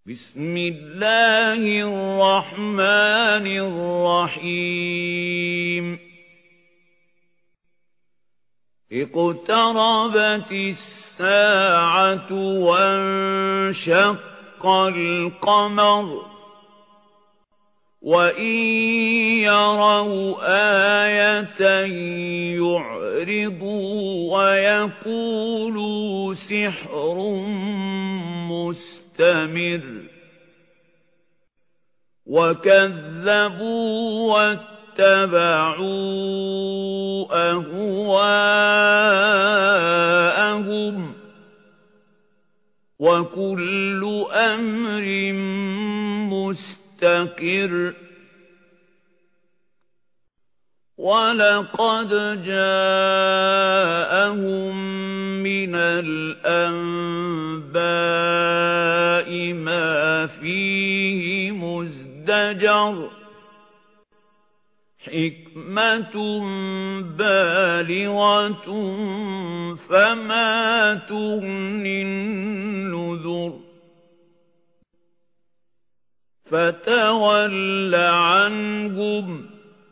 بسم الله الرحمن الرحيم اقتربت الساعة وانشق القمر وإن يروا آية يعرضوا ويقولوا سحر مستمر وكذبوا واتبعوا أهواءهم وكل أمر مستقر ولقد جاءهم من الأنباء ما فيه مزدجر حكمة بالغة فما تغني النذر فتول عنهم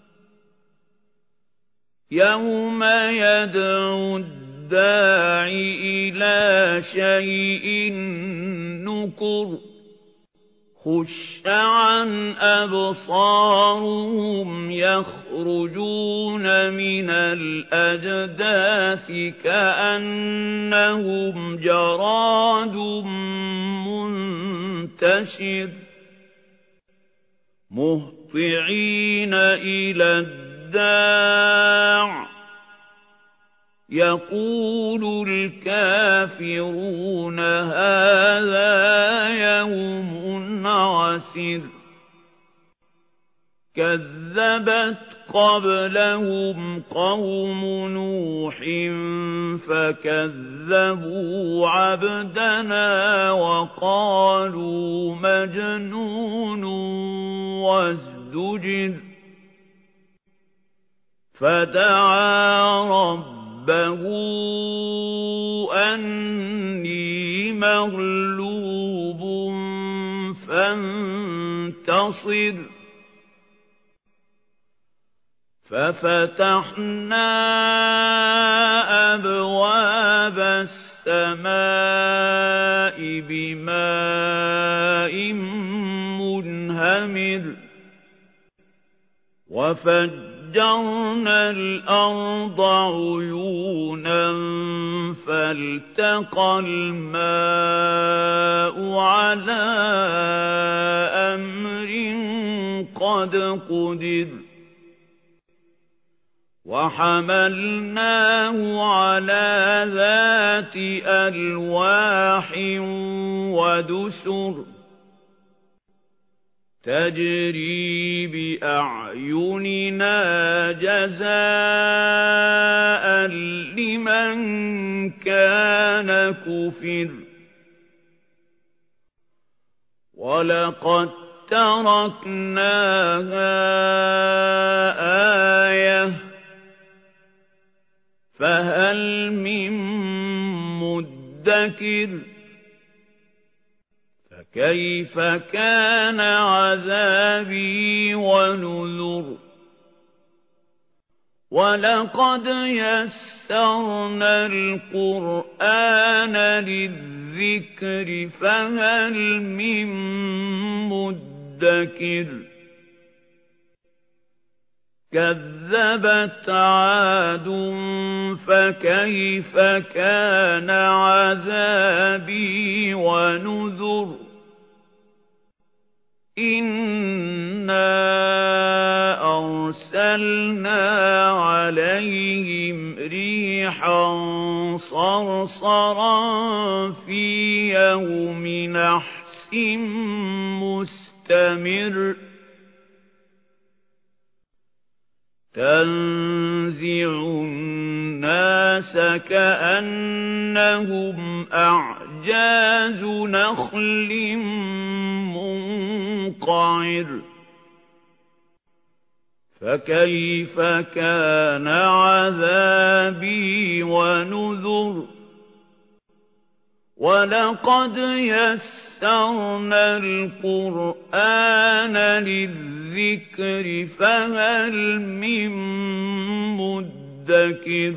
يوم يدعو الداعي إلى شيء نكر خش عن أبصارهم يخرجون من الأجداث كأنهم جراد منتشر مهطعين إلى الداع يقول الكافرون هذا يوم عسر كذبت قبلهم قوم نوح فكذبوا عبدنا وقالوا مجنون وازدجر فدعا ربه أني مغلوب فانتصر ففتحنا أبواب السماء بماء منهمر وفجرنا الأرض عيونا فالتقى الماء على أمر قد قدر وحملناه على ذات ألواح ودسر تجري بأعيننا جزاء لمن كان كفر ولقد تركناها آية فهل من مدكر فكيف كان عذابي ونذر ولقد يسرنا القرآن للذكر فهل من مدكر كذبت عاد فكيف كان عذابي ونذر إنا أرسلنا عليهم ريحا صرصرا في يوم نحس مستمر تنزع الناس كأنهم أعجاز نخل منقعر فكيف كان عذابي ونذر ولقد يسرنا يَسَّرْنَا الْقُرْآنَ لِلذِّكْرِ فَهَلْ مِن مُّدَّكِرٍ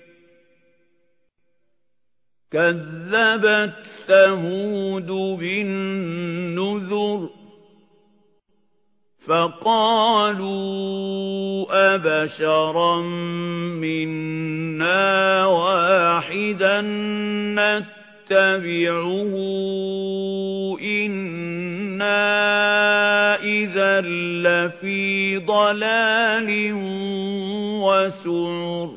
كَذَّبَتْ ثَمُودُ بِالنُّذُرِ فَقَالُوا أَبَشَرًا مِّنَّا وَاحِدًا نَّتَّبِعُهُ إِنَّا إِذًا لَّفِي ضَلَالٍ وَسُعُرٍ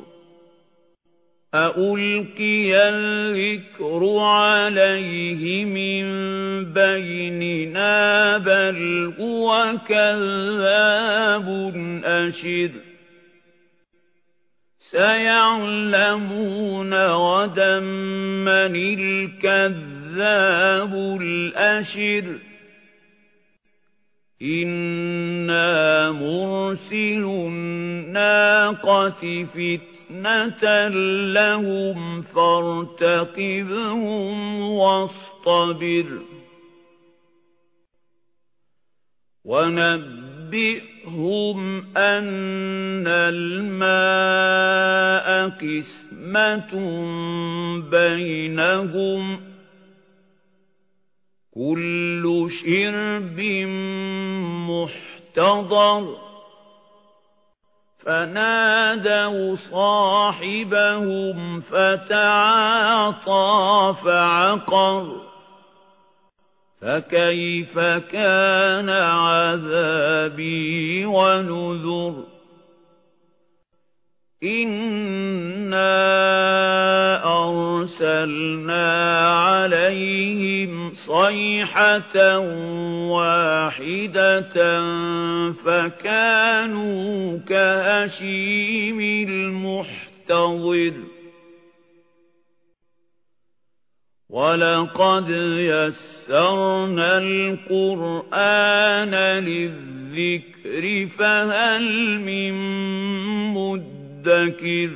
أَأُلْقِيَ الذِّكْرُ عَلَيْهِ مِن بَيْنِنَا بَلْ هُوَ كَذَّابٌ أَشِرٌ سَيَعْلَمُونَ غَدًا مَّنِ الْكَذَّابُ الْأَشِرُ إِنَّا مُرْسِلُو النَّاقَةِ فِتْنَةً لَّهُمْ فَارْتَقِبْهُمْ وَاصْطَبِرْ وَنَبِّئْهُمْ أَنَّ الْمَاءَ قِسْمَةٌ بَيْنَهُمْ كُلُّ شِرْبٍ مُّحْتَضَرٌ فَنَادَوْا صَاحِبَهُمْ فَتَعَاطَىٰ فَعَقَرَ فَكَيْفَ كَانَ عَذَابِي وَنُذُرِ إِنَّا أَرْسَلْنَا عَلَيْهِمْ صَيْحَةً وَاحِدَةً فَكَانُوا كَهَشِيمِ الْمُحْتَظِرِ وَلَقَدْ يَسَّرْنَا الْقُرْآنَ لِلذِّكْرِ فَهَلْ مِن مُّدَّكِرٍ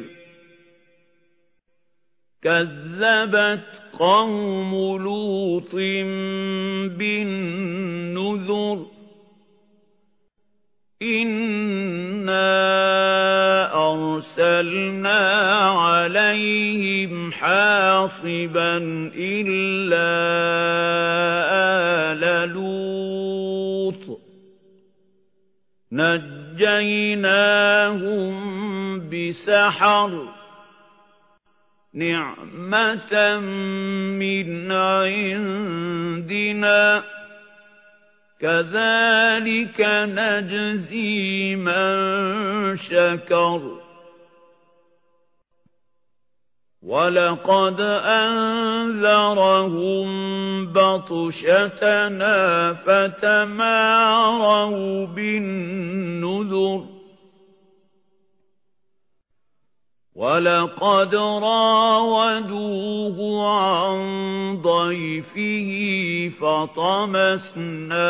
كَذَّبَتْ قَوْمُ لُوطٍ بِالنُّذُرِ إِنَّا أَرْسَلْنَا عَلَيْهِمْ حَاصِبًا إِلَّا آلَ لُوطٍ نَجَّيْنَاهُم بِسَحَرٍ نِعْمَةً مِّنْ عِندِنَا كَذَلِكَ نَجْزِي مَن شَكَرَ وَلَقَدْ أَنذَرَهُم بَطْشَتَنَا فَتَمَارَوْا بِالنُّذُرِ وَلَقَدْ رَاوَدُوهُ عَن ضَيْفِهِ فَطَمَسْنَا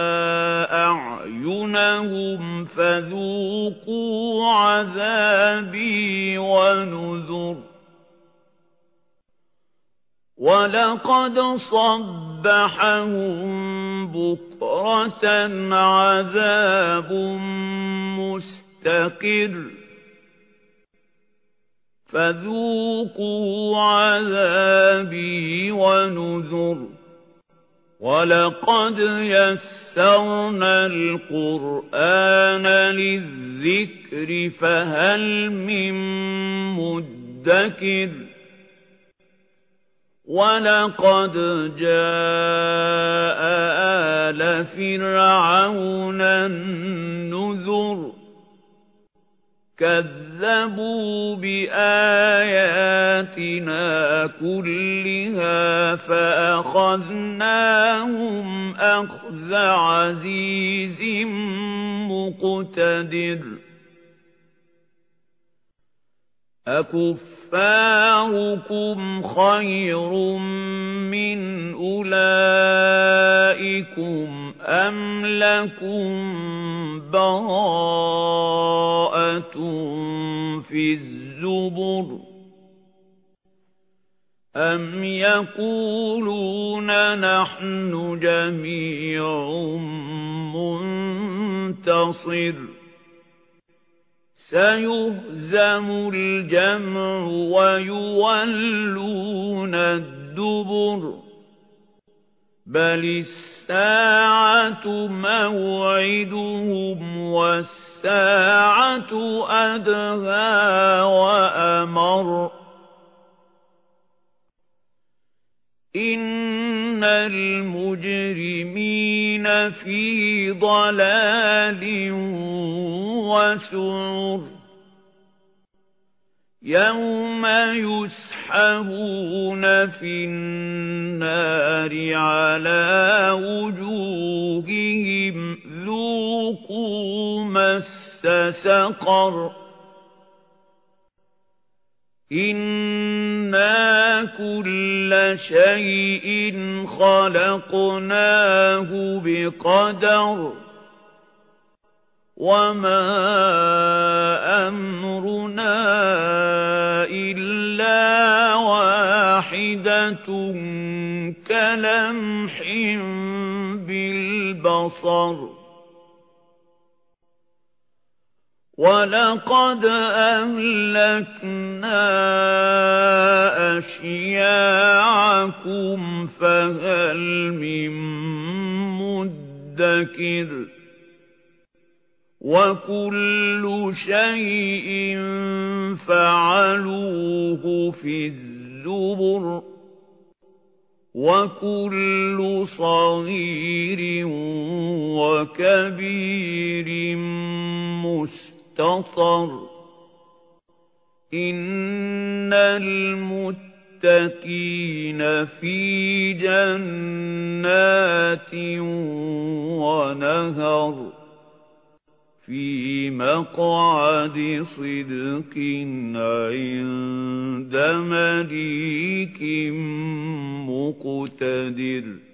أَعْيُنَهُمْ فَذُوقُوا عَذَابِي وَنُذُرِ وَلَقَدْ صَبَّحَهُم بُكْرَةً عَذَابٌ مُّسْتَقِرٌّ فَذُوقُوا عَذَابِي وَنُذُرِ وَلَقَدْ يَسَّرْنَا الْقُرْآنَ لِلذِّكْرِ فَهَلْ مِن مُّدَّكِرٍ وَلَقَدْ جَاءَ آلَ فِرْعَوْنَ النُّذُرُ كَذَّبُوا بِآيَاتِنَا كُلِّهَا فَأَخَذْنَاهُمْ أَخْذَ عَزِيزٍ مُّقْتَدِرٍ أَكُفَّارُكُمْ خَيْرٌ مِّنْ أُولَئِكُمْ أَمْ لَكُمْ بَرَاءَةٌ فِي الزُّبُرِ أَمْ يَقُولُونَ نَحْنُ جَمِيعٌ مُّنتَصِرٌ سَيُهْزَمُ الْجَمْعُ وَيُوَلُّونَ الدُّبُرَ بَلِ السَّاعَةُ مَوْعِدُهُمْ وَالسَّاعَةُ أَدْهَىٰ وَأَمَرُّ إِنَّ الْمُجْرِمِينَ فِي ضَلَالٍ وَسُعُرٍ يَوْمَ يُسْحَبُونَ فِي النَّارِ عَلَىٰ وُجُوهِهِمْ ذُوقُوا مَسَّ سَقَرَ إِنَّا كُلَّ شَيْءٍ خَلَقْنَاهُ بِقَدَرٍ وَمَا أَمْرُنَا إِلَّا وَاحِدَةٌ كَلَمْحٍ بِالْبَصَرِ وَلَقَدْ أَهْلَكْنَا أَشْيَاعَكُمْ فَهَلْ مِن مُّدَّكِرٍ وَكُلُّ شَيْءٍ فَعَلُوهُ فِي الزُّبُرِ وَكُلُّ صَغِيرٍ وَكَبِيرٍ مُسْتَطَرٍ إِنَّ الْمُتَّقِينَ فِي جَنَّاتٍ وَنَهَرٍ فِي مَقْعَدِ صِدْقٍ عِندَ مَلِيكٍ مُّقْتَدِرٍ